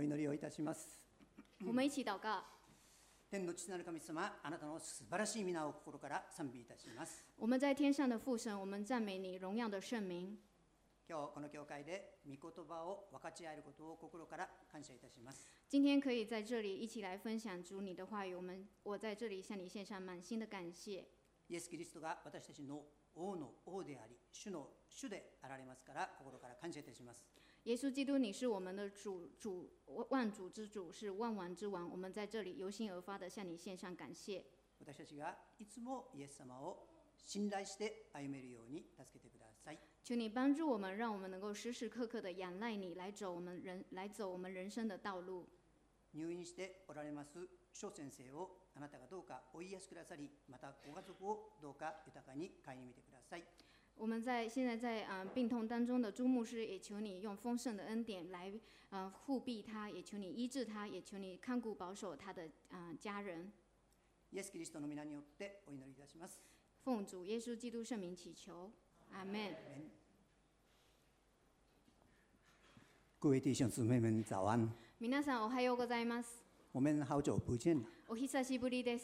お祈りをいたします。 我们一起祷告。 天の父なる神様、あなたの素晴らしい皆を心から賛美いたします。 我们在天上的父神，我们赞美你荣耀的圣名。 今日この教会で御言葉を分かち合えることを心から感謝いたします。 今天可以在这里一起来分享主你的话语，我在这里向你献上满心的感谢。 イエス・キリストが私たちの王の王であり、主の主であられますから、心から感謝いたします。 耶稣基督，你是我们的万主之主，是万王之王。我们在这里由心而发的向你献上感谢。 私たちがいつもイエス様を信頼して歩めるように助けてください。 求你帮助我们，让我们能够时时刻刻的仰赖你，来走我们人生的道路。 入院しておられます翔先生をあなたがどうかお癒しくださり、またご家族をどうか豊かに顧みてください。 我们现在在病痛当中的朱牧师，也求你用丰盛的恩典来护庇他，也求你医治他，也求你看顾保守他的家人。 イエス・キリストの皆によってお祈りいたします。 奉主耶稣基督圣名祈求，阿门。 各位弟兄姊妹们早安。 皆さんおはようございます。 我们好久不见了。 お久しぶりです。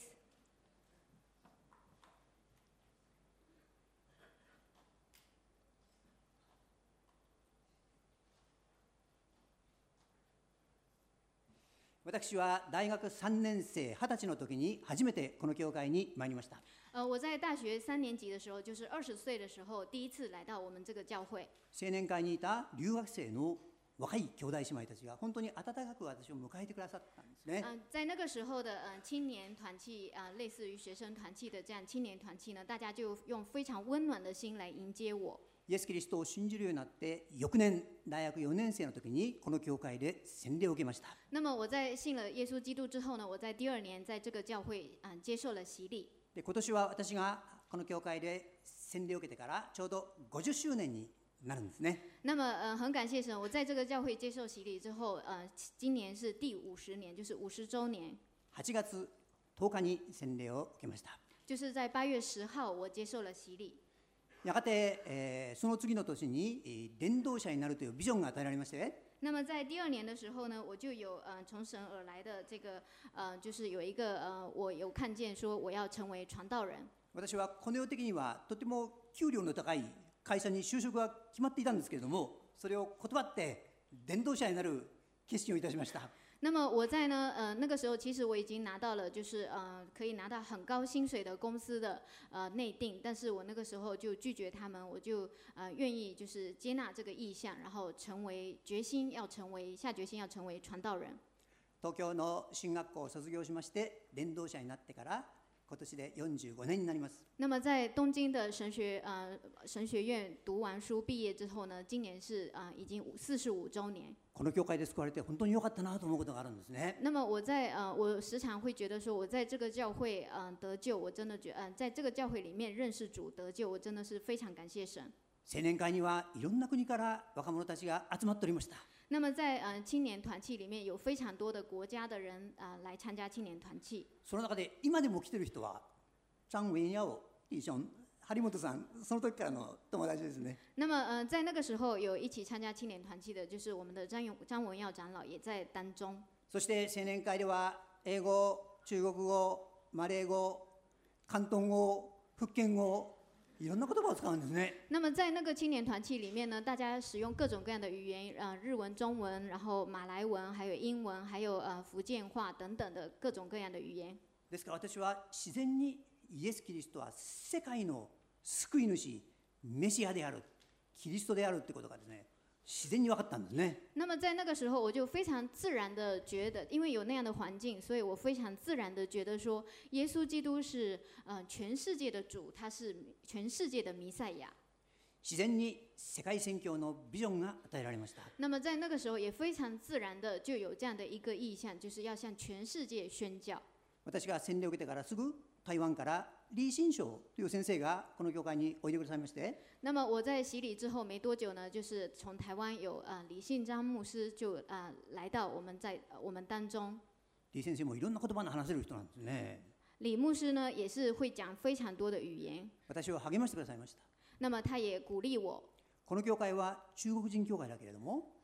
私は大学3年生20歳の時に初めてこの教会に参りました。 我在大学3年级的时候，就是20岁的时候，第一次来到我们这个教会。 青年会にいた留学生の若い兄弟姉妹たちが本当に温かく私を迎えてくださったんですね。 在那个时候的青年团契，类似于学生团契的这样青年团契呢，大家就用非常温暖的心来迎接我。 イエス・キリストを信じるようになって翌年大学4年生の時にこの教会で洗礼を受けました。 那么我在信了耶稣基督之后呢，我在第2年在这个教会接受了洗礼。 で今年は私がこの教会で洗礼を受けてからちょうど50周年になるんですね。 那么很感谢神，我在这个教会接受洗礼之后，今年是第50年，就是50周年。 8月10日に洗礼を受けました。 就是在8月10号，我接受了洗礼。 やがて、その次の年に伝道者になるというビジョンが与えられまして。 那么在第2年的时候呢，我就有从神而来的这个就是有一个我有看见说我要成为传道人。 私はこの世的にはとても給料の高い会社に就職が決まっていたんですけれども、それを断って伝道者になる決心をいたしました。 那么我在那个时候，其实我已经拿到了就是可以拿到很高薪水的公司的内定，但是我那个时候就拒绝他们，我就愿意就是接纳这个意向，然后下决心要成为传道人。 東京の進学校を卒業しまして伝道者になってから今年で45年になります。 那么在东京的神学院读完书毕业之后呢，今年是已经45周年。 この教会で救われて本当に良かったなと思うことがあるんですね。 那么我時常会覺得說，我在這個教會得救，我真的在這個教會裡面認識主得救，我真的是非常感謝神。 青年会にはいろんな国から若者たちが集まっておりました。 那么在青年团契里面有非常多的国家的人来参加青年团契。 その中で今でも来ている人は張文耀弟兄、張本さん、その時からの友達ですね。 那么在那个时候有一起参加青年团契的，就是我们的張文耀長老也在當中。 そして青年会では英語、中国語、マレー語、広東語、福建語、いろんな言葉を使うんですね。 那么在那个青年团契里面呢，大家使用各种各样的语言，日文、中文，然后马来文，还有英文，还有福建话等等的各种各样的语言。 ですから私は自然にイエス・キリストは世界の救い主、メシアである、キリストであるってことがですね、自然に分かったんですね。 那么在那个时候，我就非常自然的觉得，因为有那样的环境，所以我非常自然的觉得说，耶稣基督是全世界的主，他是全世界的弥赛亚。 自然に世界宣教のビジョンが与えられました。 那么在那个时候，也非常自然的就有这样的一个意向，就是要向全世界宣教。 私が洗礼を受けてからすぐ台湾から李信章という先生がこの教会においでくださいまして。 那么我在洗礼之后没多久呢，就是从台湾有李信章牧師就来到我们当中。 李先生もいろんな言葉の話せる人なんですね。 李牧師呢也是会讲非常多的语言。 私を励ましてくださいました。 那么他也鼓励我。 この教会は中国人教会だけれども。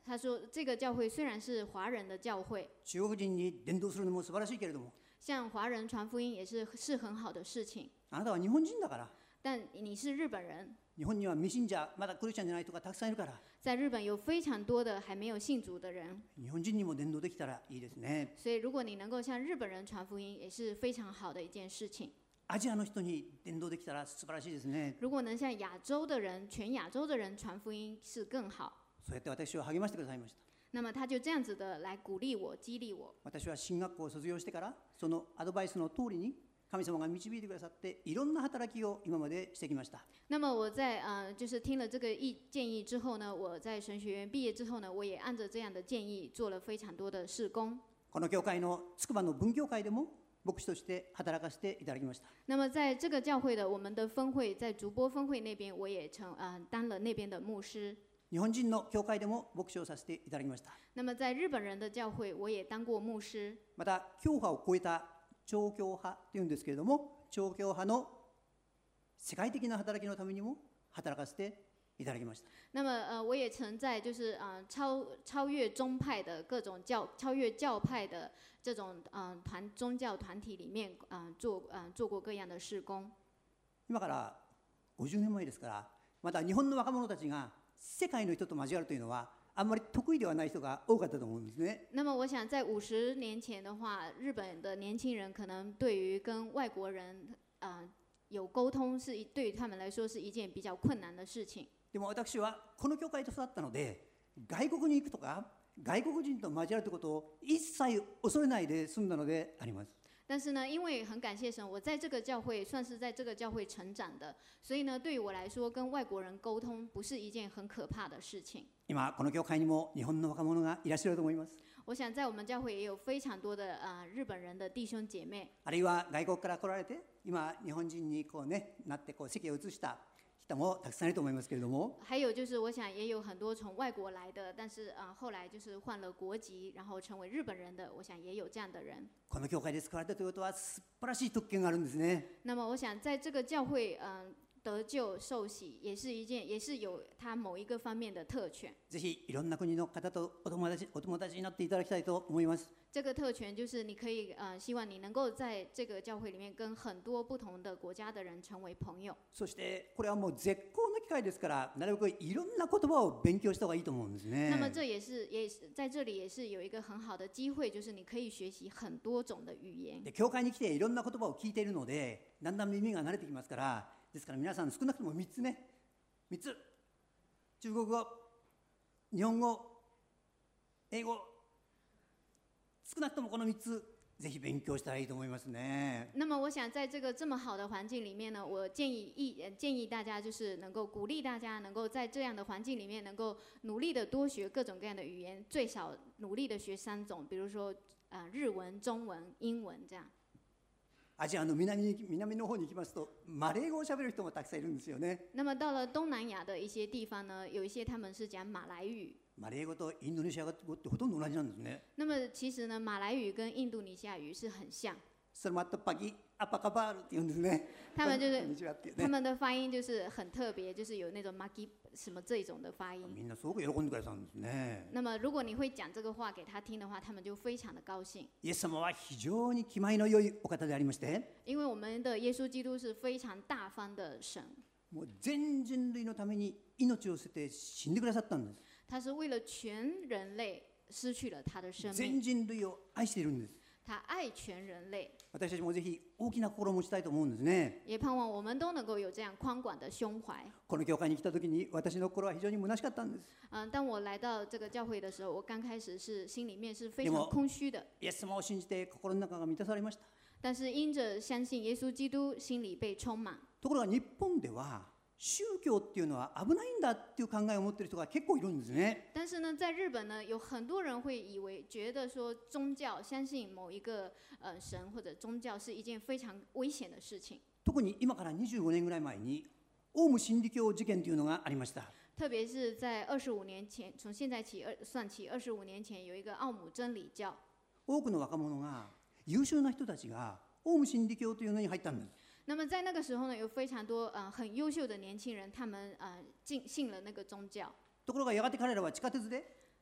他说这个教会虽然是华人的教会， 中国人に伝道するのも素晴らしいけれども、 向华人传福音也是很好的事情。 あなたは日本人だから、 但你是日本人， 日本には未信者、まだクリスチャンじゃない人がたくさんいるから、 在日本有非常多的还没有信主的人， 日本人にも伝道できたらいいですね。 所以如果你能够向日本人传福音，也是非常好的一件事情。 アジアの人に伝道できたら素晴らしいですね。 如果能向亚洲的人、全亚洲的人传福音，是更好。 そうやって私を励ましてくださいました。 那么他就这样子的来鼓励我、激励我。 私は進学校を卒業してから、そのアドバイスの通りに神様が導いてくださって、いろんな働きを今までしてきました。 那么我在就是听了这个建议之后呢，我在神学院毕业之后呢，我也按照这样的建议做了非常多的事工。 この教会の筑波の分教会でも牧師として働かせていただきました。 那么在这个教会的我们的分会，在竹波分会那边，我也当了那边的牧师。 日本人の教会でも牧師をさせていただきました。 那么在日本人的教会，我也当过牧师。 また教派を超えた超教派というんですけれども、超教派の世界的な働きのためにも働かせていただきました。 那么我也曾在就是超越宗派的各种超越教派的这种宗教团体里面做过各样的事工。 今から50年前ですから、また日本の若者たちが世界の人と交わるというのはあんまり得意ではない人が多かったと思うんですね。 那么我想在50年前的话，日本的年轻人可能对于跟外国人有沟通对于他们来说是一件比较困难的事情。 でも私はこの教会と育ったので、外国に行くとか外国人と交わるということを一切恐れないで済んだのであります。 但是呢，因为很感谢神，我在这个教会算是在这个教会成长的，所以呢，对于我来说，跟外国人沟通不是一件很可怕的事情。 今この教会にも日本の若者がいらっしゃると思います。 我想在我们教会也有非常多的日本人的弟兄姐妹， あるいは外国から来られて、今日本人になって席を移した人もたくさんいると思いますけれども、 还有就是我想也有很多从外国来的，但是后来就是换了国籍，然后成为日本人的，我想也有这样的人。 この教会で救われたということは素晴らしい特権があるんですね。 那么我想在这个教会得救受洗也是有他某一个方面的特权。 ぜひいろんな国の方とお友達になっていただきたいと思います。 这个特权就是你可以希望你能够在这个教会里面跟很多不同的国家的人成为朋友。 そしてこれはもう絶好の機会ですから、なるべくいろんな言葉を勉強した方がいいと思うんですね。 那么这也是在这里也是有一个很好的機会，就是你可以学习很多種的語言。 で教会に来ていろんな言葉を聞いているので、だんだん耳が慣れてきますから、ですから皆さん少なくとも3つね、3つ、中国語、日本語、英語、少なくともこの3つぜひ勉強したらいいと思いますね。 那么我想在这么好的环境里面呢，我建议大家就是能够鼓励大家能够在这样的环境里面能够努力的多学各种各样的语言，最少努力的学3種，比如说日文、中文、英文这样。 アジアの南の方に行きますと、マレー語を喋る人もたくさんいるんですよね。 那么到了东南亚的一些地方呢，有一些他们是讲马来语。 マレー語とインドネシア語ってほとんど同じなんですね。 那么其实呢，马来语跟印度尼西亚语是很像。 それもあとパキアパカバールって言うんですね。 他们就是こんにちはっていうね。 他们的发音就是很特别，就是有那种 maki 什么这种的发音。 みんなすごく喜んでくださるんですね。 那么如果你会讲这个话给他听的话，他们就非常的高兴。 イエス様は非常に気前の良いお方でありまして、 因为我们的耶稣基督是非常大方的神， もう全人類のために命を捨てて死んでくださったんです。 他是为了全人类失去了他的生全命， 人類を愛しているんです。 他愛全人類。 私たちもぜひ大きな心を持ちたいと思うんですね。 也盼望我们都能够有这样宽广的胸怀。 この教会に来た時に私の心は非常に虚しかったんです。 当我来到这个教会的时候，我刚开始是心里面是非常空虚的。 イエス様を信じて心の中が満たされました。 但是因着相信耶稣基督，心里被充满。 ところが日本では宗教っていうのは危ないんだっていう考えを持っている人が結構いるんですね。 但是呢，在日本呢，有很多人会觉得说宗教相信某一个神或者宗教是一件非常危险的事情。 特に今から25年ぐらい前にオウム真理教事件というのがありました。 特别是在25年前，从现在算起25年前，有一个奥姆真理教。 多くの若者が優秀な人たちがオウム真理教というのに入ったんです。 那么在那个时候呢，有非常多很优秀的年轻人，他们信了那个宗教。 ところがやがて彼らは地下鉄で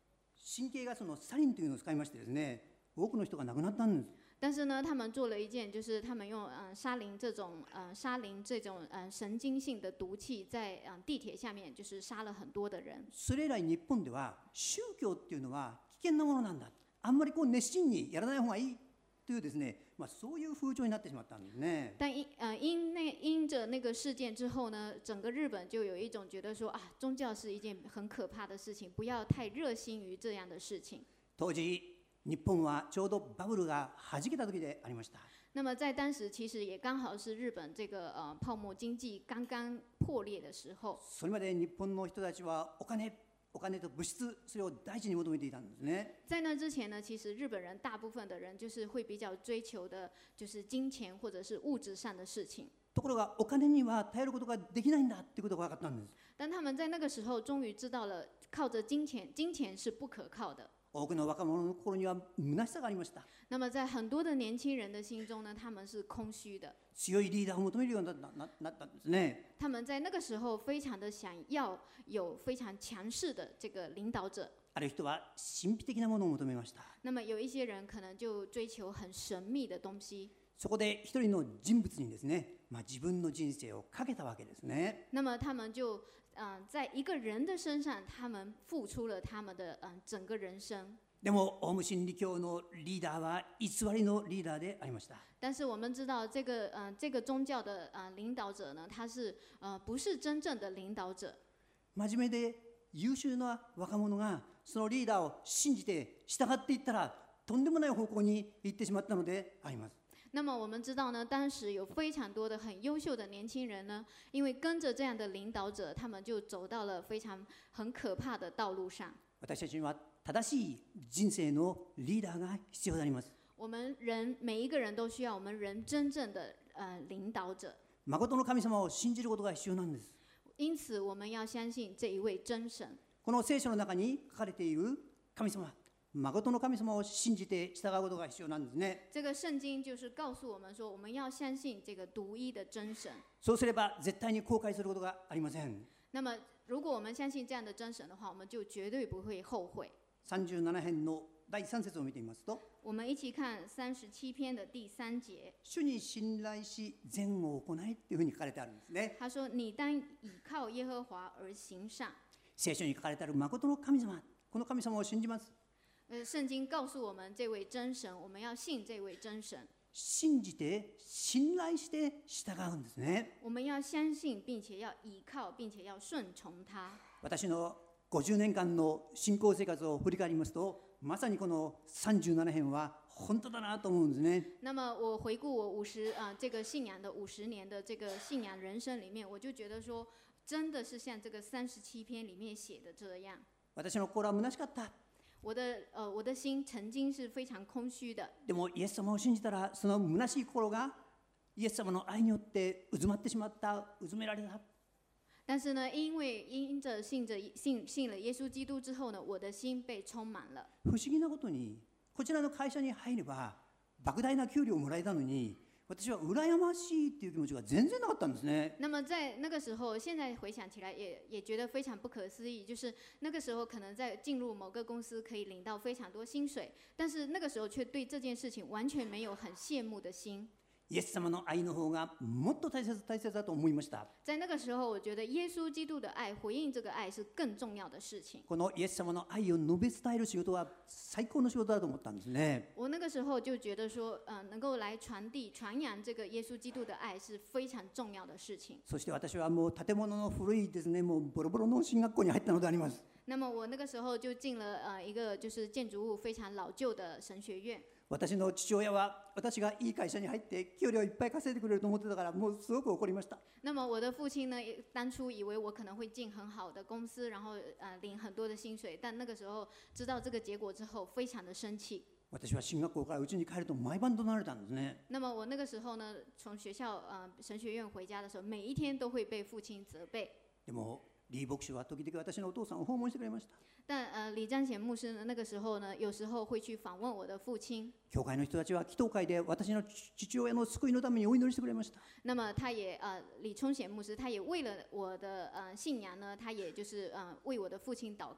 神経ガスのサリンというのを使いましてですね、多くの人が亡くなったんです。 但是呢，他们做了一件，就是他们用沙林这种神经性的毒气在地铁下面，就是杀了很多的人。 それ以来日本では宗教っていうのは危険なものなんだ、あんまりこう熱心にやらない方がいいというですね、そういう風潮になってしまったんですね。 但因着那个事件之后呢，整个日本就有一种觉得说啊，宗教是一件很可怕的事情，不要太热心于这样的事情。 当時日本はちょうどバブルが弾けた時でありました。 那么在当时，其实也刚好是日本这个泡沫经济刚刚破裂的时候。 それまで日本の人たちはお金と物質、それを大事に求めていたんですね。 在那之前呢，其实日本人大部分的人就是会比较追求的，就是金钱或者是物质上的事情。 ところがお金には頼ることができないんだってことが分かったんです。 但他们在那个时候终于知道了，靠着金钱是不可靠的。 多くの若者の心には虚しさがありました。 那么在很多的年轻人的心中呢，他们是空虚的。 強いリーダーを求めるようになったんですね。 他们在那个时候非常的想要有非常強勢的这个领導者。 ある人は神秘的なものを求めました。 那么有一些人可能就追求很神秘的东西。 そこで一人の人物にですね、自分の人生をかけたわけですね。 那么他们就在一个人的身上，他们付出了他们的整个人生。 でもオウム真理教のリーダーは偽りのリーダーでありました。 但是我们知道这个宗教的领导者呢，他是不是真正的领导者。 真面目で優秀な若者がそのリーダーを信じて従っていったらとんでもない方向に行ってしまったのであります。 那么我们知道呢，当时有非常多的很优秀的年轻人呢，因为跟着这样的领导者，他们就走到了很可怕的道路上。 私たちには正しい人生のリーダーが必要であります。 我们人每一个人都需要我们人真正的领导者。 誠の神様を信じることが必要なんです。 因此，我们要相信这一位真神。 この聖書の中に書かれている神様、誠の神様を信じて従うことが必要なんですね。 这个圣经就是告诉我们说，我们要相信这个独一的真神。 そうすれば絶対に後悔することがありません。 那么，如果我们相信这样的真神的话，我们就绝对不会后悔。 37編の第3節を見てみますと、 我们一起看37篇的第3节。 主に信頼し善を行いというふうに書かれてあるんですね。 他说：“你当倚靠耶和華而行善。” 聖書に書かれてある誠の神様、この神様を信じます。 圣经告诉我们这位真神，我们要信这位真神。 信じて信頼して従うんですね。 我们要相信，并且要倚靠，并且要顺从他。 私の50年間の信仰生活を振り返りますと、まさにこの37編は本当だなと思うんですね。 那么我回顾我这个信仰的50年的这个信仰人生里面，我就觉得说，真的是像这个37篇里面写的这样。 私の心は虚しかった。 我的心曾经是非常空虚的。 でもイエス様を信じたら、その虚しい心がイエス様の愛によってうずまってしまった、うずめられた。 但是呢，因着信了耶稣基督之后呢，我的心被充满了。 不思議なことに、こちらの会社に入れば莫大な給料をもらえたのに、私は羨ましいっていう気持ちが全然なかったんですね。 那么在那个时候，现在回想起来也觉得非常不可思议，就是那个时候可能在进入某个公司可以领到非常多薪水，但是那个时候却对这件事情完全没有很羡慕的心。 イエス様の愛の方がもっと大切だと思いました。 在那个时候，我觉得耶稣基督的爱，回应这个愛是更重要的事情。 このイエス様の愛を述べ伝える仕事は最高の仕事だと思ったんですね。 我那个时候就觉得说，能够来传扬这个耶稣基督的爱是非常重要的事情。 そして私はもう建物の古いですね、もうボロボロの進学校に入ったのであります。 那么我那个时候就进了一个就是建筑物非常老旧的神学院。 私の父親は私がいい会社に入って給料をいっぱい稼いでくれると思ってたから、もうすごく怒りました。 那么我的父亲呢，当初以为我可能会进很好的公司，然后领很多的薪水，但那个时候知道这个结果之後，非常的生气。 私は進学校から家に帰ると毎晩怒鳴られたんですね。 那么我那个时候呢，从学校神学院回家的时候，每一天都会被父亲责备。 でも李牧師は時々私のお父さんを訪問してくれました。 但李占贤牧师呢，那个时候呢，有时候会去访问我的父亲。 教会の人たちは祈祷会で私の父親の救いのためにお祈りしてくれました。 那么他也李冲贤牧师，他也为了我的信仰呢，他也就是为我的父亲祷告。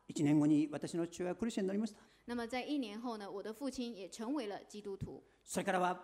1年後に私の父親はクリスチャンになりました。 那么在1年后呢，我的父亲也成为了基督徒。 それからは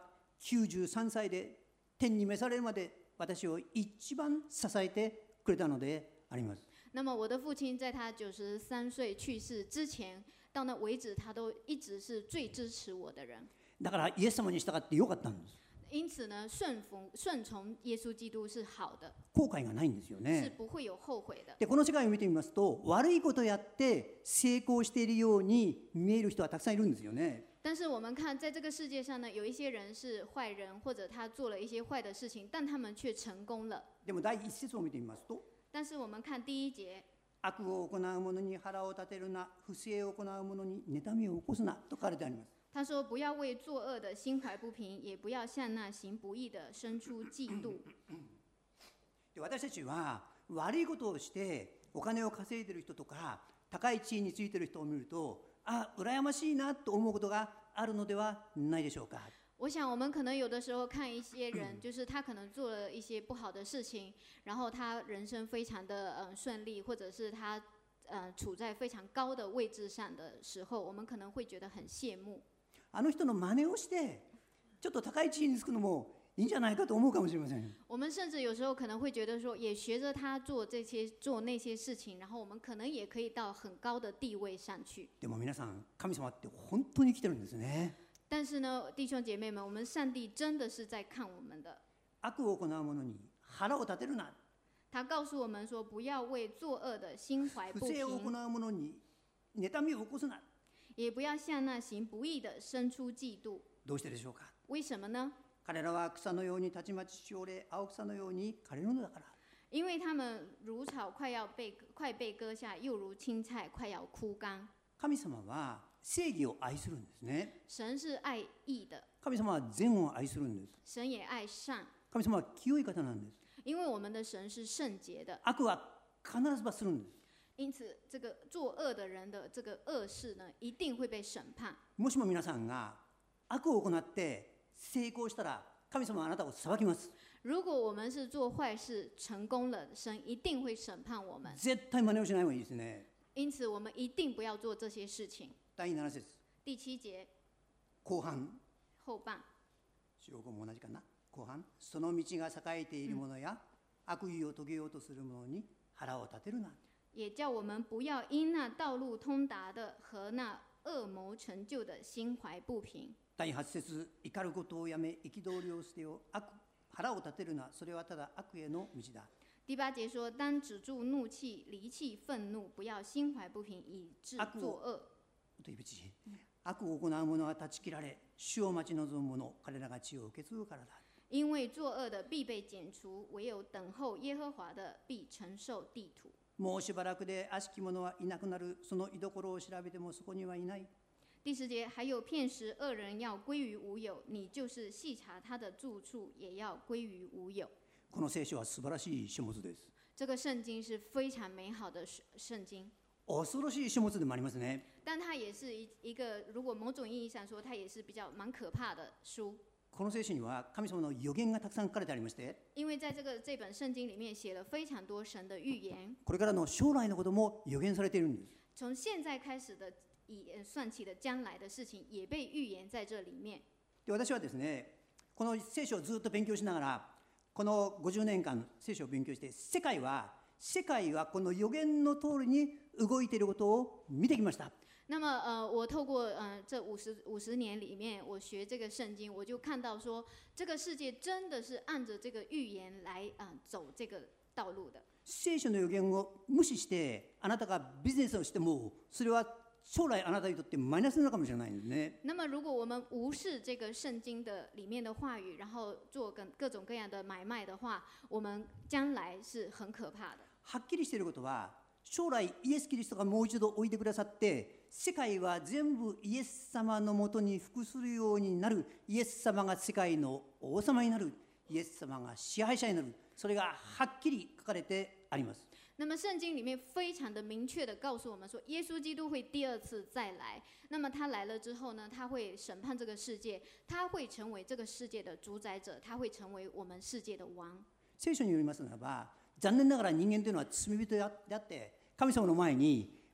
93歳で天に召されるまで私を一番支えてくれたのであります。 那么我的父亲在他93岁去世之前，到那为止，他都一直是最支持我的人。 だからイエス様に従ってよかったんです。 因此呢，顺从耶稣基督是好的， 後悔がないんですよ是ね。 不会有後悔的。 でこの世界を見てみますと、悪いことをやって成功しているように見える人はたくさんいるんですよね。 但是我们看，在这个世界上呢，有一些人是坏人，或者他做了一些坏的事情，但他们却成功了。 でも第一節を見てみますと、 但是我们看第1節， 悪を行う者に腹を立てるな、不正を行う者に妬みを起こすなと書かれてあります。 他说：“不要为作恶的心怀不平，也不要向那行不义的生出嫉妒。” で私たちは悪いことをしてお金を稼いでいる人とか高い地位についている人を見ると、羨ましいなと思うことがあるのではないでしょうか。 我想，我们可能有的时候看一些人，就是他可能做了一些不好的事情，然后他人生非常的顺利，或者是他处在非常高的位置上的时候，我们可能会觉得很羡慕。 あの人の真似をしてちょっと高い地位につくのもいいんじゃないかと思うかもしれません。 我们甚至有时候可能会觉得说，也学着他做那些事情，然后我们可能也可以到很高的地位上去。 でも皆さん、神様って本当に生きてるんですね。 但是呢，弟兄姐妹们，我们上帝真的是在看我们的。 悪を行う者に腹を立てるな。 他告诉我们说，不要为作恶的心怀不不正を行平， う者に妬みを起こすな。 也不要向那行不义的生出嫉妒。 どうしてでしょうか。 为什么呢？ 彼らは草のようにたちまちしおれ、青草のように枯れるのだから。 因为他们如草快被割下，又如青菜快要枯干。 神様は正義を愛するんですね。 神是爱义的， 神様は善を愛するんです。 神也爱善， 神様は清い方なんです。 因为我们的神是圣洁的。 悪は必ず罰するんです。 因此，这个作恶的人的这个恶事呢，一定会被审判。 もしも皆さんが悪を行って成功したら、神様はあなたを裁きます。 如果我们是做坏事成功了，神一定会审判我们。 絶対真似をしない方がいいですね。 因此，我们一定不要做这些事情。 第7節第7節後半、 後半， 主語も同じかな。後半、その道が栄えている者や、悪意を遂げようとする者に腹を立てるな。 也叫我们不要因那道路通达的和那恶谋成就的心怀不平。 第8節、怒ることをやめ、憤りを捨てよ。腹を立てるな、それはただ悪への道だ。 第8節说：“当止住怒气，离弃愤怒，不要心怀不平，以致作恶。” 悪を行う者は断ち切られ、主を待ち望む者、彼らが地を受け継ぐからだ。 因为作恶的必被剪除，唯有等候耶和华的必承受地土。 もうしばらくで悪しき者はいなくなる。その居所を調べてもそこにはいない。 第10节，还有片时恶人要归于无有，你就是细查他的住处，也要归于无有。 この聖書は素晴らしい書物です。 这个圣经是非常美好的圣经。 恐ろしい書物でもありますね。 但它也是一个，如果某种意义上说，它也是比较蛮可怕的书。 この聖書には神様の予言がたくさん書かれてありまして、 因为在这本圣经里面写了非常多神的预言。 これからの将来のことも予言されているんです。 从现在开始的算起的将来的事情也被预言在这里面。 で私はですね、この聖書をずっと勉強しながら、この50年間聖書を勉強して、世界はこの予言の通りに動いていることを見てきました。 那么我透过这50年里面，我学这个圣经，我就看到说，这个世界真的是按着这个预言来走这个道路的。 聖書の予言を無視してあなたがビジネスをしても、それは将来あなたにとってマイナスなのかもしれないんですね。 那么如果我们无视这个圣经的里面的话语，然后做各种各样的买卖的话，我们将来是很可怕的。 はっきりしていることは、将来イエス・キリストがもう一度おいでくださって、世界は全部イエス様のもとに服するようになる。イエス様が世界の王様になる。イエス様が支配者になる。それがはっきり書かれてあります。 那么圣经里面非常的明确的告诉我们说，耶稣基督会第二次再来。那么他来了之后呢，他会审判这个世界，他会成为这个世界的主宰者，他会成为我们世界的王。 聖書によりますならば、残念ながら人間というのは罪人であって、神様の前に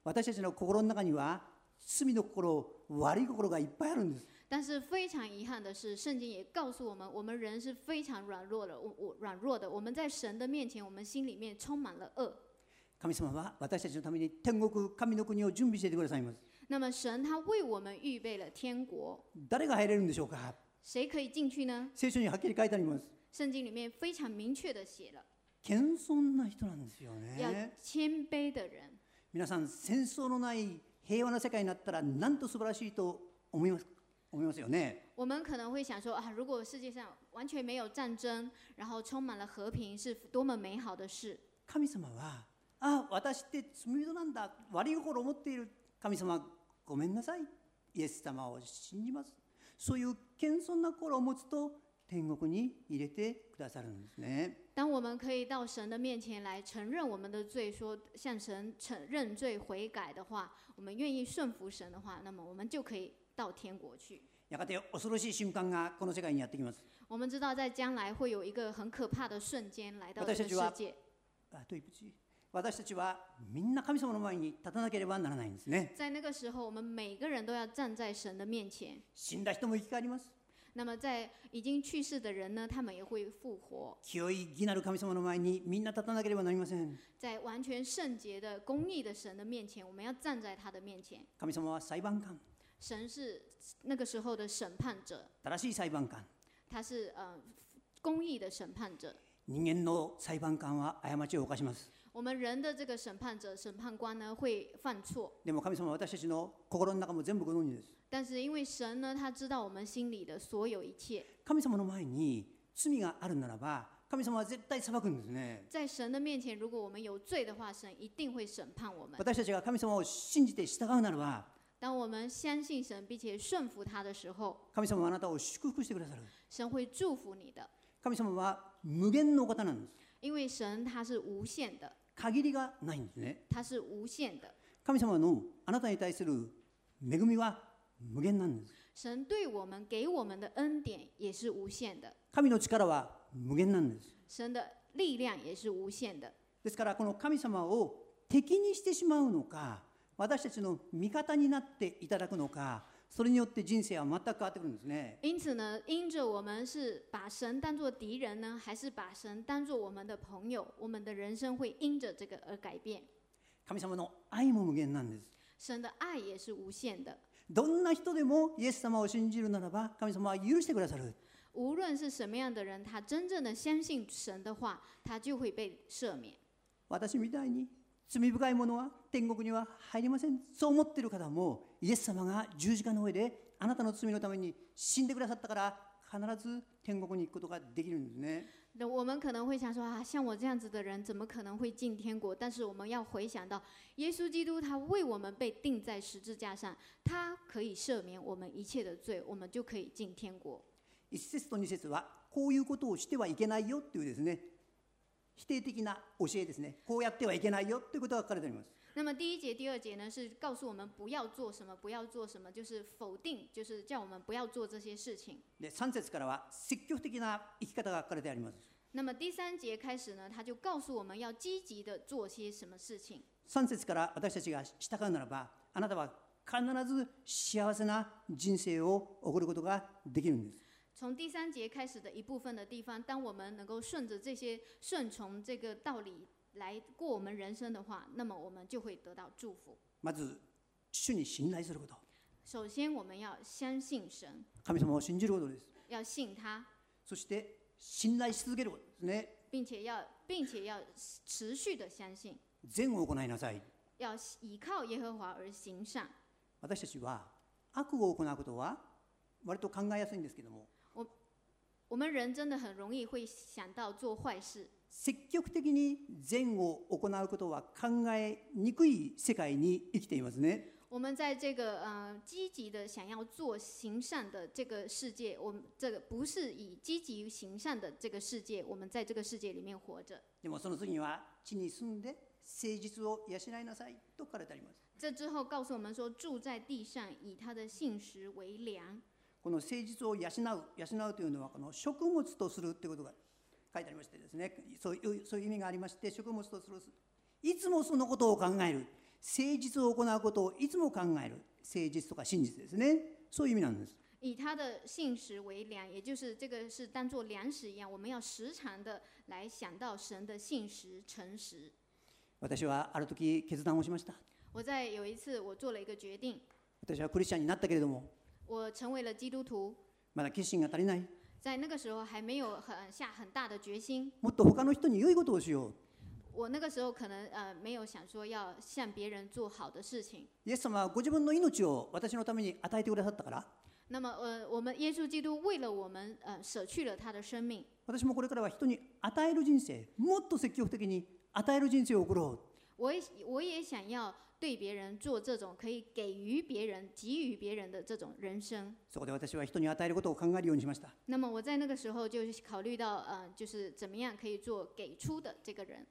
私たちの心の中には罪の心、悪い心がいっぱいあるんです。 但是非常遗憾的是，圣经也告诉我们，我们人是非常软弱的。我们在神的面前，我们心里面充满了恶。 神様は私たちのために天国、神の国を準備していてくださいます。 那么神他为我们预备了天国， 誰が入れるんでしょうか。 谁可以进去呢？ 聖書にはっきり書いてあります。 圣经里面非常明确的写了， 謙遜な人なんですよ要ね。 谦卑的人。 皆さん、戦争のない平和な世界になったらなんと素晴らしいと思いますよね。 我们可能会想说啊，如果世界上完全没有战争，然后充满了和平，是多么美好的事。 神様は、私って罪人なんだ、悪い心を持っている。神様、ごめんなさい。イエス様を信じます。そういう謙遜な心を持つと天国に入れてくださるんですね。 当我们可以到神的面前来承认我们的罪，说向神认罪悔改的话，我们愿意顺服神的话，那么我们就可以到天国去。 やがて恐ろしい瞬間がこの世界にやってきます。 我们知道，在将来会有一个很可怕的瞬間来到这个世界。 对不起。私たちはみんな神様の前に立たなければならないんですね。 在那个时候，我们每个人都要站在神的面前。 死んだ人も生き返ります。 那么在已经去世的人呢，他们也会复活。 清い義なる神様の前にみんな立たなければなりません。 在完全圣洁的公义的神的面前，我们要站在他的面前。 神様は裁判官。 神是那个时候的审判者。 正しい裁判官。 他是公义的审判者。 人間の裁判官は過ちを犯します。 我们人的这个审判者、审判官呢，会犯错。 でも神様は私たちの心の中も全部ご存知です。 但是因为神呢，他知道我们心里的所有一切。 神様の前に罪があるならば、神様は絶対裁くんですね。 在神的面前，如果我们有罪的话，神一定会审判我们。 私たちが神様を信じて従うならば、 当我们相信神并且顺服他的时候， 神様はあなたを祝福してくださる。 神会祝福你的。 神様は無限のお方なんです。 因为神他是无限的。 限りがないんですね。 他是無限的。 神様のあなたに対する恵みは無限なんです。 神对我们给我们的恩典也是无限的。 神の力は無限なんです。 神的力量也是無限的。 ですからこの神様を敵にしてしまうのか、私たちの味方になっていただくのか、それによって人生は全く変わってくるんですね。 因此呢，因着我们是把神当作敌人呢，还是把神当作我们的朋友，我们的人生会因着这个而改变。 神様の愛も無限なんです。 神的愛也是無限的。 どんな人でもイエス様を信じるならば、神様は許してくださる。 無論是什麼樣的人，他真正的相信神的話，他就會被赦免。 私みたいに罪深い者は天国には入りません。そう思っている方も、イエス様が十字架の上であなたの罪のために死んでくださったから必ず天国に行くことができるんですね。 我们可能会想说啊，像我这样子的人，怎么可能会进天国？但是我们要回想到，耶稣基督他为我们被钉在十字架上，他可以赦免我们一切的罪，我们就可以进天国。 1節と2節はこういうことをしてはいけないよというですね、否定的な教えですね。こうやってはいけないよということが書かれております。 那么第一节、第二节呢，是告诉我们不要做什么，不要做什么，就是否定，就是叫我们不要做这些事情。 で3節からは積極的な生き方が書かれてあります。 那么第三节開始呢，他就告訴我們要積極的做些什麼事情。 3節から私たちが従うならば、あなたは必ず幸せな人生を送ることができるんです。 從第三節開始的一部分的地方，當我們能夠順着這些順從這個道理來過我們人生的話，那麼我們就會得到祝福。 まず主に信頼すること。 首先我們要相信神。 神様を信じることです。 要信他。 そして信頼し続けることですね。 並且要持續的相信。 善を行いなさい。 要依靠耶和華而行善。 私たちは悪を行うことは割と考えやすいんですけども、 我們人真的很容易會想到做壞事。 積極的に善を行うことは考えにくい世界に生きていますね。 我们在这个积极的想要做行善的这个世界，我们这个不是以积极行善的这个世界，我们在这个世界里面活着。 でもその次には地に住んで誠実を養いなさいと書かれてあります。 这之后告诉我们说，住在地上，以他的信實為糧。 この誠実を養うというのはこの食物とするということが書いてありましてですね、そういう意味がありまして、食物とする、いつもそのことを考える、 誠実を行うことをいつも考える、誠実とか真実ですね。そういう意味なんです。 以他的信实为粮，也就是这个是当作粮食一样，我们要时常的来想到神的信实、诚实。 私はある時決断をしました。 我在有一次我做了一个决定， 私はクリスチャンになったけれども、 我成为了基督徒， まだ決心が足りない。 在那个时候还没有下很大的决心。 もっと他の人に良いことをしよう。 我那个时候可能没有想说要向别人做好的事情。 イエス様はご自分の命を私のために与えてくださったから、 那么我们耶稣基督为了我们舍去了他的生命。 私もこれからは人に与える人生、もっと積極的に与える人生を送ろう。 我也想要对别人做这种可以给予别人、给予别人的这种人生。 そこで私は人に与えることを考えるようにしました。 那么我在那个时候就考虑到就是怎么样可以做给出的这个人。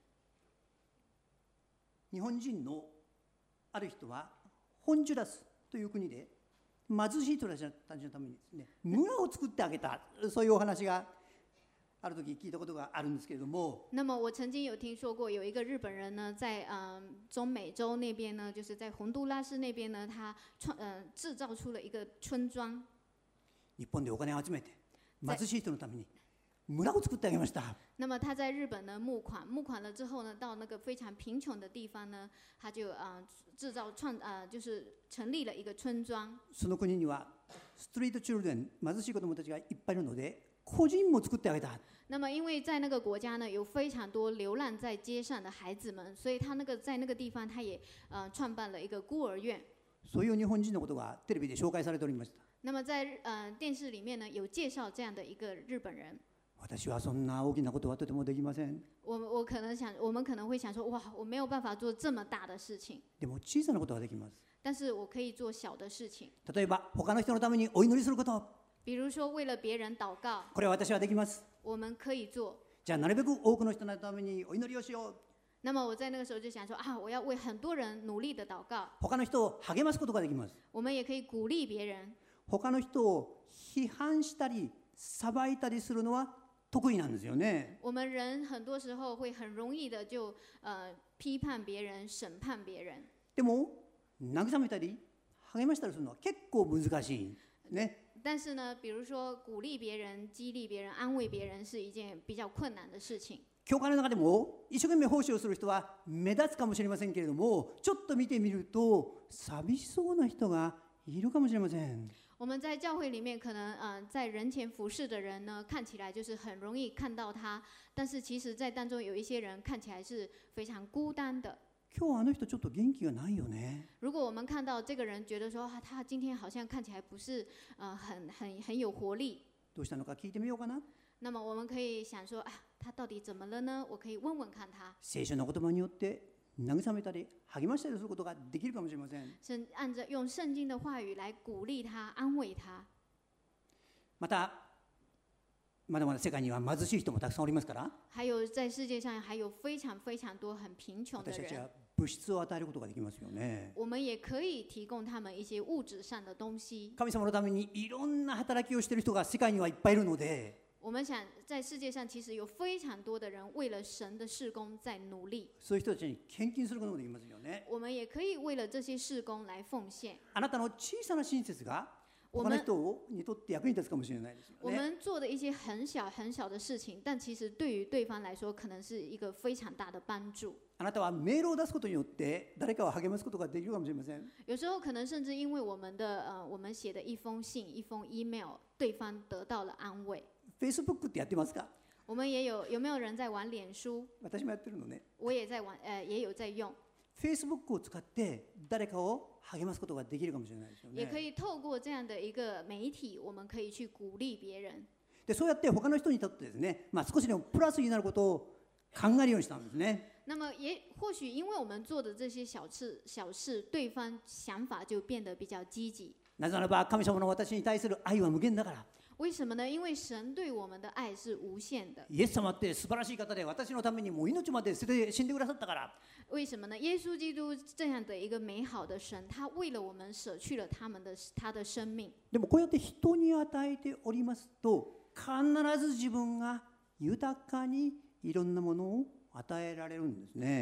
日本人のある人はホンジュラスという国で貧しい人たちのためにですね、村を作ってあげた、そういうお話がある時聞いたことがあるんですけれども。 那么我曾经有听说过，有一个日本人呢，在中美洲那边呢，就是在洪都拉斯那边呢，他制造出了一个村庄。 日本でお金を集めて貧しい人のために村を作ってあげました。 那么他在日本呢募款了之后呢，到那个非常贫穷的地方呢，他就就是成立了一个村庄。 その国にはストリートチルドレン、貧しい子どもたちがいっぱいいるので、個人も作ってあげた。 那么因为在那个国家呢，有非常多流浪在街上的孩子们，所以他在那个地方，他也创办了一个孤儿院。 そういう日本人のことがテレビで紹介されておりました。 那么在电视里面呢，有介绍这样的一个日本人。 私はそんな大きなことはとてもできません。 我们可能会想说，哇，我没有办法做这么大的事情。 でも小さなことはできます。 但是我可以做小的事情。 例えば他の人のためにお祈りすること。 比如说为了别人祷告。 これは私はできます。 我们可以做。 じゃあなるべく多くの人のためにお祈りをしよう。 那么我在那个时候就想说我要为很多人努力的祷告。 他の人を励ますことができます。 我们也可以鼓励别人。 他の人を批判したり裁いたりするのは得意なんですよね。 我们人很多时候会很容易的就批判别人、审判别人。 でも慰めたり励ましたりするのは結構難しいね。 但是呢，比如说鼓励别人、激励别人、安慰别人是一件比较困难的事情。 教会の中でも一生懸命奉仕をする人は目立つかもしれませんけれども、ちょっと見てみると寂しそうな人がいるかもしれません。 我们在教会里面可能在人前服侍的人呢，看起来就是很容易看到他，但是其实在当中有一些人看起来是非常孤单的。 今日あの人ちょっと元気がないよね。 如果我们看到这个人，觉得说他今天好像看起来不是很有活力， どうしたのか聞いてみようかな。 那么我们可以想说他到底怎么了呢？我可以问问看他。 聖書の言葉によって慰めたり励ましたりすることができるかもしれません。 按着用圣经的话语来鼓励他、安慰他。 またまだまだ世界には貧しい人もたくさんおりますから。 还有在世界上还有非常非常多很贫穷的人。 私たちは物質を与えることができますよね。 我们也可以提供他们一些物质上的东西。 神様のためにいろんな働きをしている人が世界にはいっぱいいるので。 我们想在世界上其实有非常多的人为了神的事工在努力。 そういう人たちに献金することもできますよね。 我们也可以为了这些事工来奉献。 あなたの小さな親切が他の人にとって役に立つかもしれないですよね。 我们做的一些很小很小的事情，但其实对于对方来说，可能是一个非常大的帮助。 あなたはメールを出すことによって誰かを励ますことができるかもしれません。 有时候可能甚至因为我们写的一封信、一封 email， 对方得到了安慰。 Facebook ってやってますか？ 我们也有没有人在玩脸书？ 私もやってるのね。 我也在玩，也有在用。 Facebook を使って誰かを励ますことができるかもしれないですよね。 也可以透过这样的一个媒体，我们可以去鼓励别人。 でそうやって他の人にとってですね、少しでもプラスになることを考えるようにしたんですね。 那么或许因为我们做的这些小事，对方想法就变得比较积极。 なぜならば神様の私に対する愛は無限だから。 为什么呢？因为神对我们的愛是无限的。 イエス様って素晴らしい方で、私のためにもう命まで捨てて死んでくださったから。 为什么呢？耶稣基督这样的一个美好的神，他为了我们舍去了他的生命。 でもこうやって人に与えておりますと、必ず自分が豊かにいろんなものを与えられるんですね。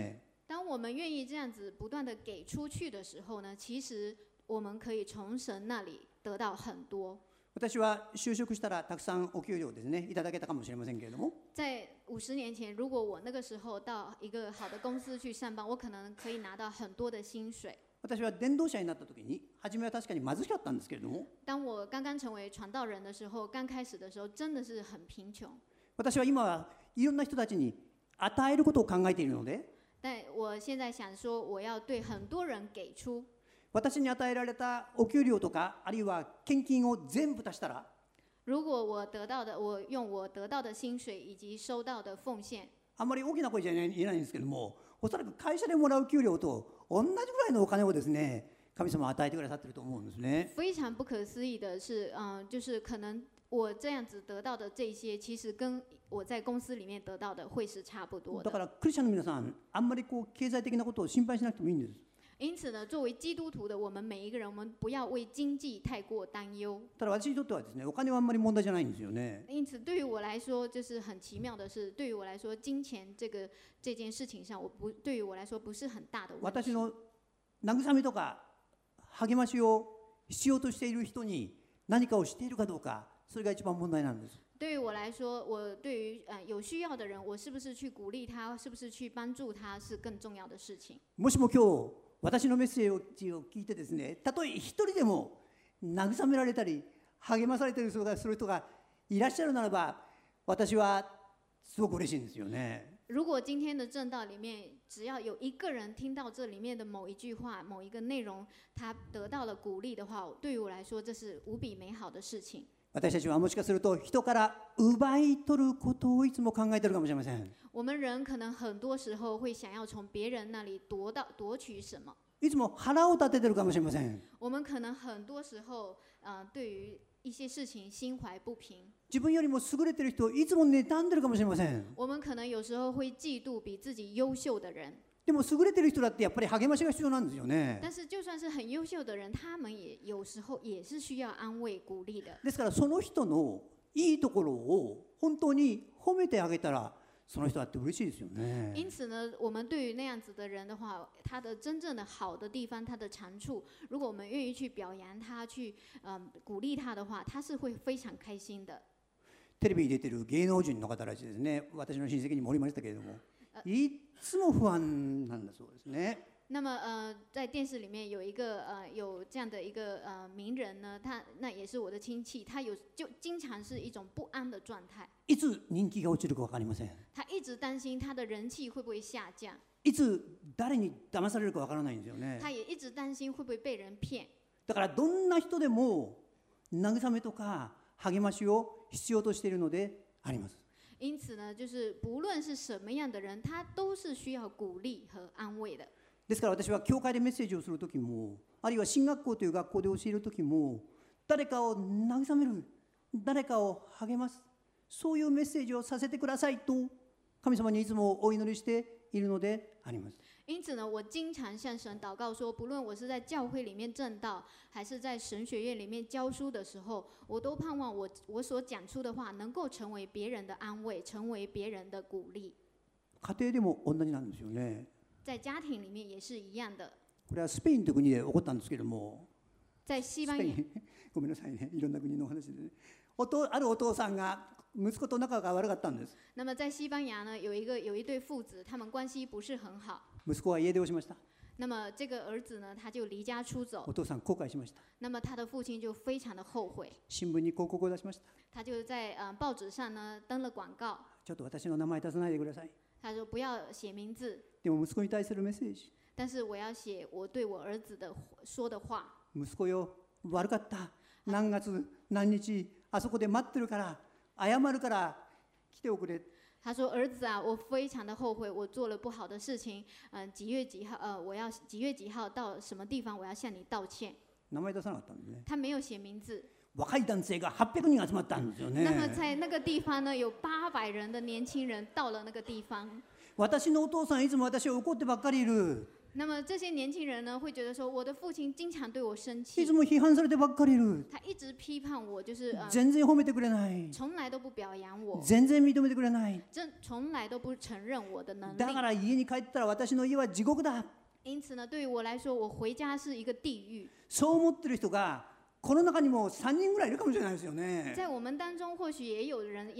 当我们愿意这样子不断的给出去的时候呢，其实我们可以从神那里得到很多。 私は就職したらたくさんお給料ですねいただけたかもしれませんけれども、 在50年前，如果我那个时候到一个好的公司去上班，我可能可以拿到很多的薪水。 私は伝道者になった時に初めは確かに貧しかったんですけれども、 当我刚刚成为传道人的时候，刚开始的时候真的是很贫穷。 私は今はいろんな人たちに与えることを考えているので、 但我现在想说，我要对很多人给出。 私に与えられたお給料とかあるいは献金を全部足したら、 如果我得到的，我用我得到的薪水以及收到的奉献， あんまり大きな声じゃ言えないんですけども、おそらく会社でもらう給料と同じぐらいのお金をですね、神様は与えてくださっていると思うんですね。 非常不可思议的是，就是可能我这样子得到的这些，其实跟我在公司里面得到的会是差不多的。 だからクリスチャンの皆さん、あんまり経済的なことを心配しなくてもいいんです。 因此呢，作为基督徒的我们每一个人，我们不要为经济太过担忧。 ただ私にとってはですね、お金はあんまり問題じゃないんですよね。 因此，对于我来说，就是很奇妙的是，对于我来说，金钱这件事情上，对于我来说不是很大的问题。 私の慰めとか励ましをしようとしている人に何かをしているかどうか、それが一番問題なんです。 对于我来说，我对于有需要的人，我是不是去鼓励他，是不是去帮助他，是更重要的事情。 もしも今日私のメッセージを聞いてですね、たとえ一人でも慰められたり励まされたりする人がいらっしゃるならば、私はすごく嬉しいんですよね。 如果今天的正道里面，只要有一个人听到这里面的某一句话、某一个内容，他得到了鼓励的话，对于我来说，这是无比美好的事情。 私たちはもしかすると人から奪い取ることをいつも考えているかもしれません。 我们人可能很多时候会想要从别人那里夺取什么。 いつも腹を立てているかもしれません。 我们可能很多时候，对于一些事情心怀不平。 自分よりも優れている人をいつも妬んでいるかもしれません。 我们可能有时候会嫉妒比自己优秀的人。 でも優れている人だってやっぱり励ましが必要なんですよね。 但是就算是很優秀的人，他们也有时候也是需要安慰鼓励的。 ですからその人のいいところを本当に褒めてあげたら、その人だって嬉しいですよね。 因此呢，我们对于那样子的人的话，他的真正的好的地方，他的长处，如果我们愿意去表扬他，去鼓励他的话，他是会非常开心的。 テレビに出てる芸能人の方たちですね、私の親戚にもおりましたけれども、いつも不安なんだそうですね。 那么在电视里面有一个有这样的一个名人呢，他那也是我的亲戚，他就经常是一种不安的状態。 いつ人気が落ちるか分かりません。 他一直担心他的人气会不会下降。 いつ誰に騙されるか分からないんですよね。 他也一直担心会不会被人骗。 だからどんな人でも慰めとか励ましを必要としているのであります。 因此呢，就是不论是什么样的人，他都是需要鼓励和安慰的。 ですから私は教会でメッセージをするときも、あるいは進学校という学校で教えるときも、誰かを慰める、誰かを励ます、そういうメッセージをさせてくださいと神様にいつもお祈りしているのであります。 因此呢，我经常向神祷告说，不论我是在教会里面正道，还是在神学院里面教书的时候，我都盼望我所讲出的话能够成为别人的安慰，成为别人的鼓励。 家庭でも同じなんですよね。 在家庭里面也是一样的。 これはスペインという国で起こったんですけれども、 在西班牙ごめんなさいね、いろんな国の話でね。あるお父さんが息子と仲が悪かったんです。 那么在西班牙呢，有一对父子，他们关系不是很好。 息子は家出をしました。 那么这个儿子呢，他就離家出走。 お父さん後悔しました。 那么他的父親就非常的後悔。 新聞に広告を出しました。 他就在報紙上呢登了廣告。 ちょっと私の名前出さないでください。 他說不要寫名字。 でも息子に対するメッセージ。 但是我要寫我對我兒子的說的話。 息子よ、悪かった。何月何日あそこで待ってるから謝るから来ておくれ。 他說：“兒子啊，我非常的後悔，我做了不好的事情。幾月幾號？我要幾月幾號到什麼地方？我要向你道歉。” 名前出さなかったんですね。 他沒有寫名字。 若い男性が800人集まったんですよね。 那麼在那個地方呢，有800人的年輕人到了那個地方。 私のお父さんいつも私を怒ってばっかりいる。 那么这些年轻人呢，会觉得说，我的父亲经常对我生い气つ，も批判されてばっかりいる。 他一直批判我，就是全然褒めてくれない。 从来都不表扬我， 全然認めてくれない。 从来都不承认我的能力。 だから家に帰ったら私の家は地獄だ。 因此呢，对于我来说，我回家是一个地狱。 そう思ってる人がこの中にも3人ぐらいいるかもしれないですよね。 在我们当中，或许也有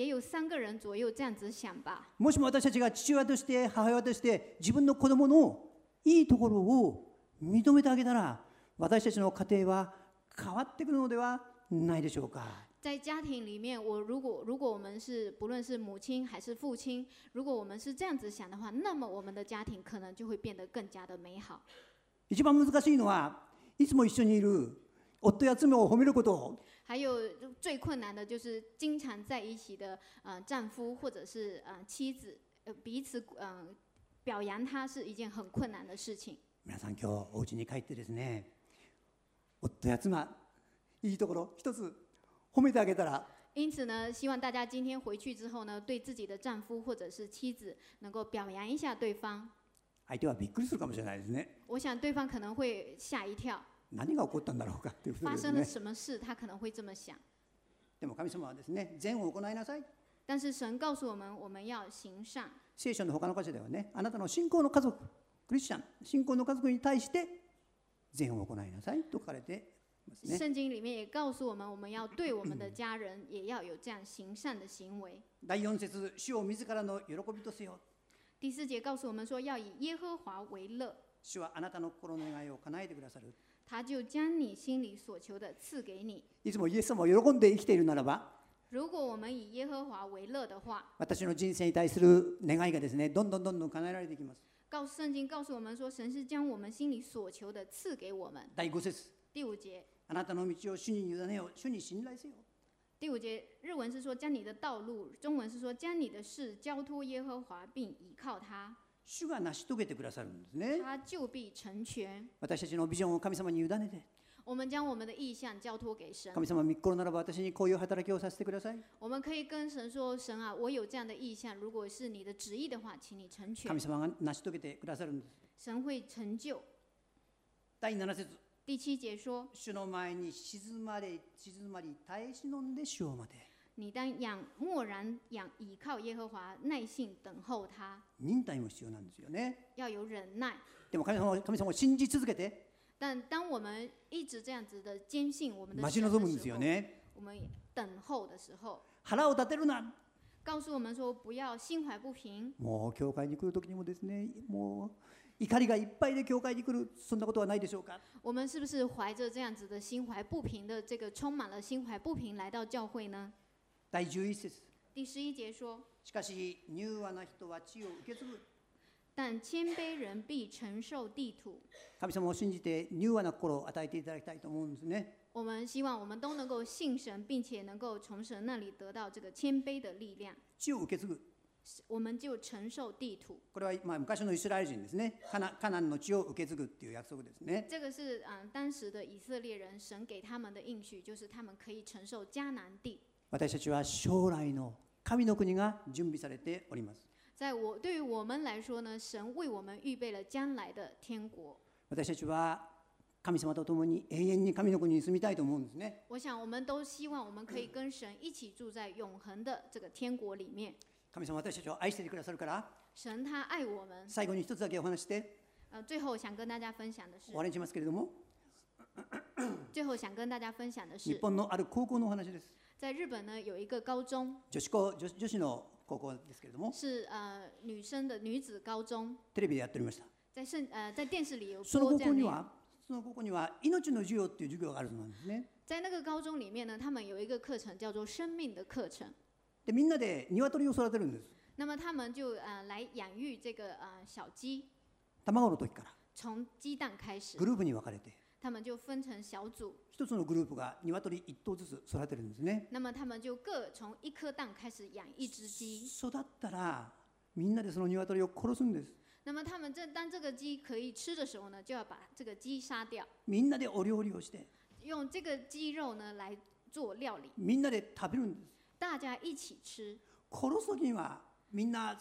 3个人左右这样子想吧。 もしも私たちが父親として母親として自分の子供のいいところを認めてあげたら、私たちの家庭は変わってくるのではないでしょうか。 在家庭里面，如果我们是不论是母亲还是父亲，如果我们是这样子想的话，那么我们的家庭可能就会变得更加的美好。 一番難しいのはいつも一緒にいる夫や妻を褒めること。 还有最困难的就是经常在一起的丈夫或者是妻子，彼此表扬他是一件很困难的事情。 皆さん今日お家に帰ってですね、夫や妻いいところ一つ褒めてあげたら。 因此呢，希望大家今天回去之后呢，对自己的丈夫或者是妻子能够表扬一下对方。 相手はびっくりするかもしれないですね。 我想对方可能会吓一跳， 何が起こったんだろうかということ发ですね。 生了什么事，他可能会这么想。 でも神様はですね、善を行いなさい。 但是神告诉我们，我们要行善。 聖書の他の箇所ではね、あなたの信仰の家族、クリスチャン、信仰の家族に対して善を行いなさいと書かれていますね。 圣经里面也告诉我们，我们要对我们的家人也要有这样行善的行为。 第4節、主を自らの喜びとせよ。 第4節告诉我们说，要以耶和华为乐， 主はあなたの心の願いを叶えてくださる。 他就将你心里所求的赐给你。 いつもイエス様を喜んで生きているならば、 如果我们以耶和华为乐的话， 私の人生に対する願いがですね、どんどん叶えられていきます。 圣经告诉我们说，神是将我们心里所求的赐给我们。 第5節、 第5節， あなたの道を主に委ねよ、主に信頼せよ。 第5節日文是说将你的道路，中文是说将你的事交托耶和华，并倚靠他， 主が成し遂げてくださるんですね。 他就必成全。 私たちのビジョンを神様に委ねて、 我们将我们的意向交托给神。 神様御心ならば私にこういう働きをさせてください。 我们可以跟神说：“神啊，我有这样的意向，如果是你的旨意的话，请你成全。 神様が成し遂げてくださるんです。” 神会成就。 第7節、 第7節说：“ 主の前に静まり耐え忍んで主を待て。 你当默然倚靠耶和华，耐心等候他。 忍耐も必要なんですよね。 要有忍耐。 でも神様を信じ続けて、 但当我们一直这样子的坚信我们的待ち神望むんです的时候， よね。 我们等候的时候， 腹を立てるな。 告诉我们说不要心怀不平。 もう教会に来る時にもですね、もう怒りがいっぱいで教会に来る、そんなことはないでしょうか。 我们是不是怀着这样子的心怀不平的这个充满了心怀不平来到教会呢？ 第11節、 第11節说：“ しかし柔和な人は地を受け継ぐ。 但谦卑人必承受地土。” 神様を信じて柔和な心を与えていただきたいと思うんですね。 我们希望我们都能够信神，并且能够从神那里得到这个谦卑的力量， 地を受け継ぐ。 我们就承受地土。 これは昔のイスラエル人ですね。カナンの地を受け継ぐっていう約束ですね。 这个是当时的以色列人，神给他们的应许，就是他们可以承受迦南地。 私たちは将来の神の国が準備されております。 对于我们来说呢，神为我们预备了将来的天国。 私たちは神様と共に永遠に神の国に住みたいと思うんですね。 我想我们都希望我们可以跟神一起住在永恒的这个天国里面。 神様は私たちを愛してくださるから、 神他愛我们。 最後に一つだけお話して、 最後想跟大家分享的是終わりにしますけれども、 最後想跟大家分享的是日本のある高校のお話です。 在日本呢有一个高中， 女子の高校ですけれども、 是女子高中， テレビでやっておりました。 在电视里有その高播这样的。 校には命の授業っていう授業があるそうなんですね。 在那个高中里面呢，他们有一个课程叫做生命的課程。 でみんなで鶏を育てるんです。 那么他们就来养育这个小鸡， 卵の時から从鸡蛋开始グ，ループに分かれて、 他们就分成小组。 一つのグループが鶏1頭ずつ育てるんですね。 那么他们就各从一颗蛋开始养一只鸡。 育ったらみんなでその鶏を殺すんです。 那么他们当这个鸡可以吃的时候呢，就要把这个鸡杀掉， みんなでお料理をして、 用这个鸡肉呢来做料理， みんなで食べるんです。 大家一起吃。 殺す時にはみんな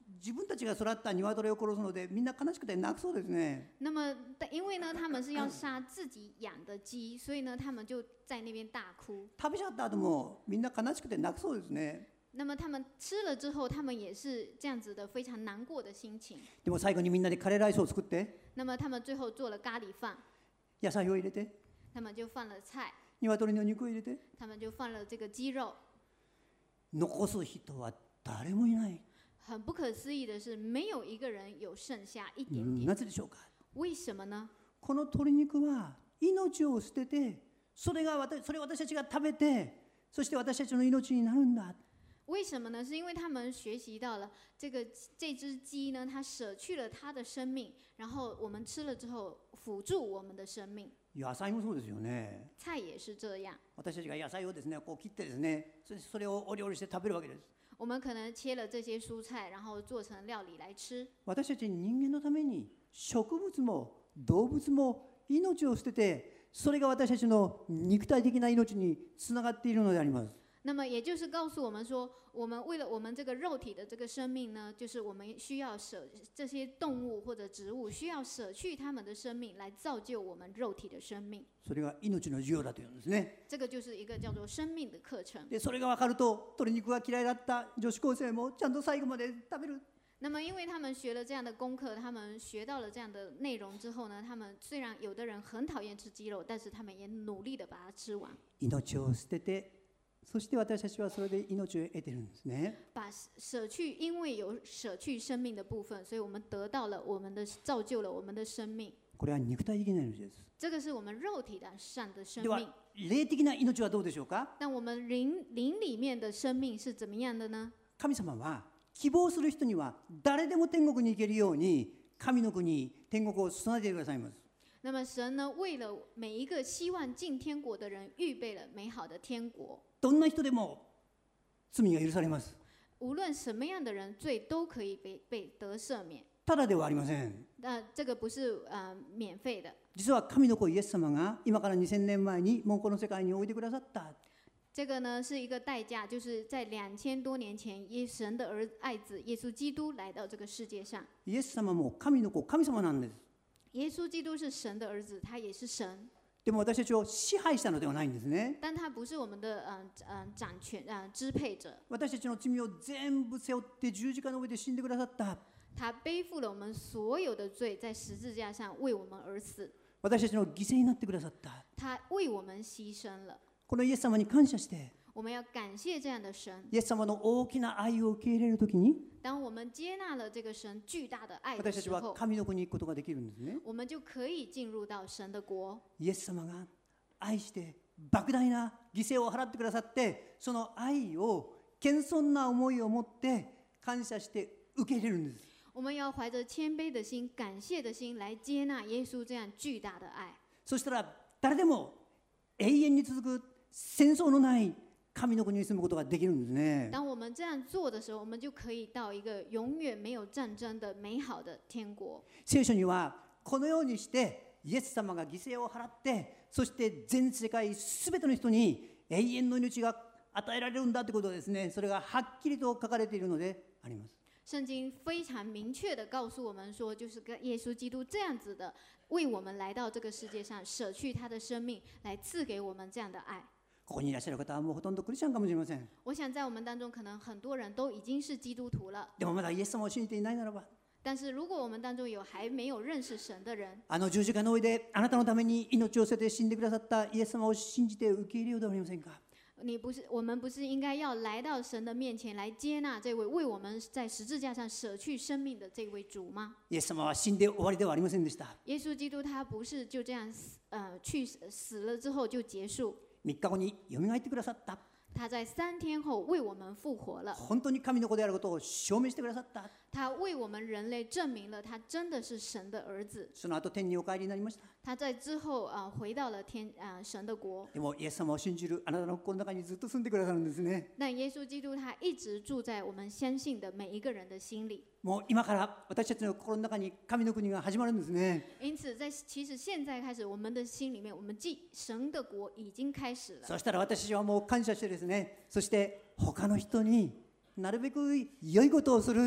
自分たちが育った鶏を殺すのでみんな悲しくて泣くそうですね。 那么，因为呢，他们是要杀自己养的鸡，所以呢，他们就在那边大哭。 食べちゃった後もみんな悲しくて泣くそうですね。 那么他们吃了之后，他们也是这样子的非常难过的心情。 でも最後にみんなでカレーライスを作って、 那么他们最后做了咖喱饭， 野菜を入れて、 他们就放了菜， 鶏の肉を入れて、 他们就放了这个鸡肉。 残す人は誰もいない。 很不可思议的是，没有一个人有剩下一点点。 なぜでしょうか。 为什么呢？ この鶏肉は命を捨てて、それを私たちが食べて、そして私たちの命になるんだ。 为什么呢？是因为他们学习到了这只鸡呢，它舍去了它的生命，然后我们吃了之后辅助我们的生命。 野菜もそうですよね。 菜也是这样。 私たちが野菜をですね、こう切ってですね、それをお料理して食べるわけです。 我们可能切了这些蔬菜，然后做成料理来吃。 私たち人間のために植物も動物も命を捨てて、それが私たちの肉体的な命につながっているのであります。 那么也就是告诉我们说，我们为了我们这个肉体的这个生命呢，就是我们需要这些动物或者植物需要舍去他们的生命来造就我们肉体的生命。 それが命の授業だというんですね。 这个就是一个叫做生命的課程。 で、それが分かると、鶏肉が嫌いだった女子高生もちゃんと最後まで食べる。 那么，因为他们学了这样的功课，他们学到了这样的内容之后呢，他们虽然有的人很讨厌吃鸡肉，但是他们也努力的把它吃完。 命を捨てて、そして私たちはそれで命を得ているんですね。 把舍去，因为有舍去生命的部分，所以我们得到了造就了我们的生命。 これは肉体的な命です。 这个是我们肉体的上的生では命。 霊的な命はどうでしょうか。 但我们灵里面的生命是怎么样的呢？ 神様は希望する人には誰でも天国に行けるように神の国天国を備えてくださいます。 那么神呢，为了每一个希望进天国的人，预备了美好的天国。 どんな人でも罪が許されます。 无论什么样的人，罪都可以被得赦免。 ただではありません。 这个不是免费的。 実は神の子イエス様が今から2000年前にもうこの世界においてくださった。 这个呢是一个代价，就是在2000多年前，神的爱子耶稣基督来到这个世界上。 イエス様も神の子、神様なんです。 耶稣基督是神的儿子，他也是神。 でも私たちを支配したのではないんですね。 但他不是我们的掌权支配者。 私たちの罪を全部背負って十字架の上で死んでくださった。 他背負了我们所有的罪，在十字架上为我们而死。 私たちの犠牲になってくださった。 他为我们牺牲了。 このイエス様に感謝して、 我们要感谢这样的神。 イエス様の大きな愛を受け入れるときに、 当我们接纳了这个神巨大的愛的私たちは時候， 神の国に行くことができるんですね。 我们就可以進入到神的国。 イエス様が愛して莫大な犠牲を払ってくださって、その愛を謙遜な思いを持って感謝して受け入れるんです。 我们要怀着谦卑的心、感谢的心来接纳耶稣这样巨大的愛。 そしたら誰でも永遠に続く戦争のない神の国に住むことができるんですね。 当我们这样做的时候，我们就可以到一个永遠没有戰爭的美好的天國。 聖書にはこのようにしてイエス様が犠牲を払って、そして全世界すべての人に永遠の命が与えられるんだということですね。それがはっきりと書かれているのであります。 聖經非常明確的告訴我們說，就是跟耶穌基督這樣子的為我們來到這個世界上，捨去他的生命，來賜給我們這樣的愛。 ここにいらっしゃる方はもうほとんどクリスチャンかもしれません。 我想在我們當中，可能很多人都已經是基督徒了。 でもまだイエス様を信じていないならば、 但是如果我們當中有還沒有認識神的人， あの十字架の上であなたのために命を捨てて死んでくださったイエス様を信じて受け入れようではありませんか。 我們不是應該要來到神的面前來接納這位為我們在十字架上捨去生命的這位主嗎？ イエス様は死んで終わりではありませんでした。 耶穌基督他不是就這樣死了之後就結束。 3日後によみがえってくださった。 他在3天後為我們復活了。 本当に神の子であることを証明してくださった。 他為我們人類證明了他真的是神的兒子。 その後天にお帰りになりました。 他在之後回到了神的國。 でもイエス様を信じるあなたの心の中にずっと住んでくださるんですね。 但耶穌基督他一直住在我們相信的每一個人的心裡。 もう今から私たちの心の中に神の国が始まるんですね。 因此其實現在開始，我們的心裡面，我們神的國已經開始了。 そしたら私たちはもう感謝してですね、そして他の人になるべく良いことをする、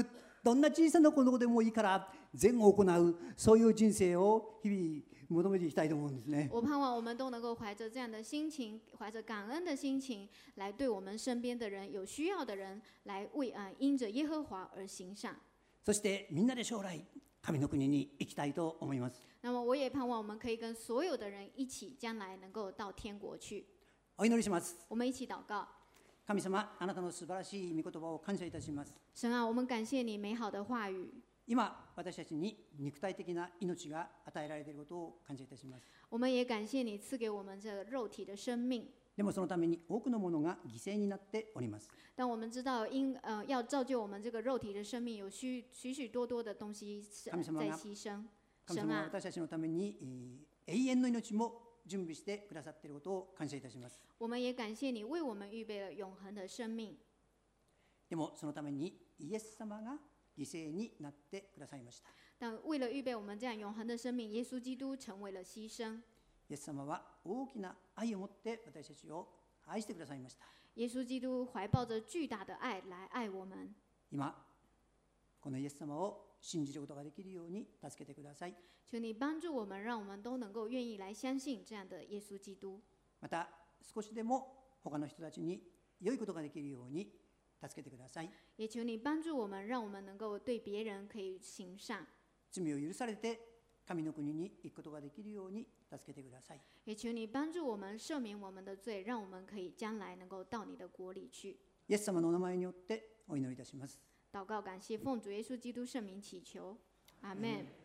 どんな小さなことでもいいから善を行う、そういう人生を日々求めていきたいと思うんですね。 我盼望我们都能够怀着这样的心情，怀着感恩的心情，来对我们身边的人、有需要的人，来因着耶和华而行善。 そしてみんなで将来神の国に行きたいと思います。 那么我也盼望我们可以跟所有的人一起，将来能够到天国去。 お祈りします。 我们一起祷告。 神様、あなたの素晴らしい御言葉を感謝いたします。 神啊，我们感谢你美好的话语。 今、私たちに肉体的な命が与えられていることを感謝いたします。 我们也感谢你赐给我们这个肉体的生命。 でもそのために多くのものが犠牲になっております。 但我们知道要造就我们这个肉体的生命，有许多多的东西在牺牲。 神様は私たちのために永遠の命も準備してくださっていることを感謝いたします。 我们也感谢你为我们预备了永恒的生命。 でもそのためにイエス様が犠牲になってくださいました。 但为了预备我们这样永恒的生命，耶稣基督成为了牺牲。 イエス様は大きな愛を持って私たちを愛してくださいました。 耶稣基督怀抱着巨大的爱来爱我们。 今このイエス様を信じることができるように助けてください。 求你帮助我们，让我们都能够愿意来相信这样的耶稣基督。 また少しでも他の人たちに良いことができるように助けてください。 也求你帮助我们，让我们能够对别人可以行善。 罪を許されて神の国に行くことができるように助けてください。 也求你帮助我们赦免我们的罪，让我们可以将来能够到你的国里去。 イエス様のお名前によってお祈りいたします。 祷告感谢，奉主耶稣基督圣名祈求，阿门。